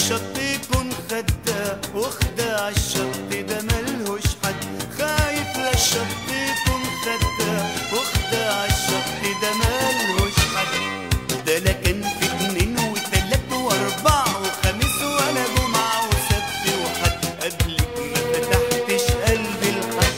الشط يكون خداع وخداع الشط ده ملهوش حد، خايف للشط يكون خداع وخداع الشط ده ملهوش حد. ده لا كان في اتنين وتلات واربعة وخميس ولا جمعة وسبت وحد، قبلك ما فتحتش قلبي لحد.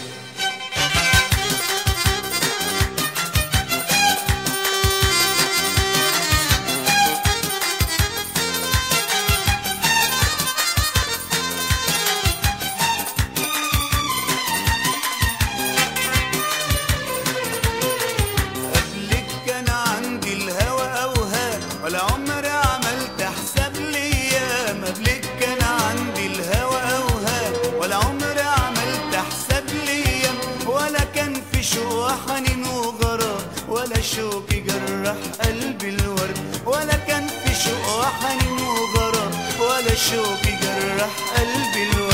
ولا عمري عملت حساب ليام، قبلك كان عندي الهوى اوهام، ولا عمري عملت حساب ليام، ولا كان في شوق حنين وغرام، ولا شوق يجرح قلبي الورد، ولا كان في شوق حنين وغرام، ولا شوق يجرح قلبي الورد.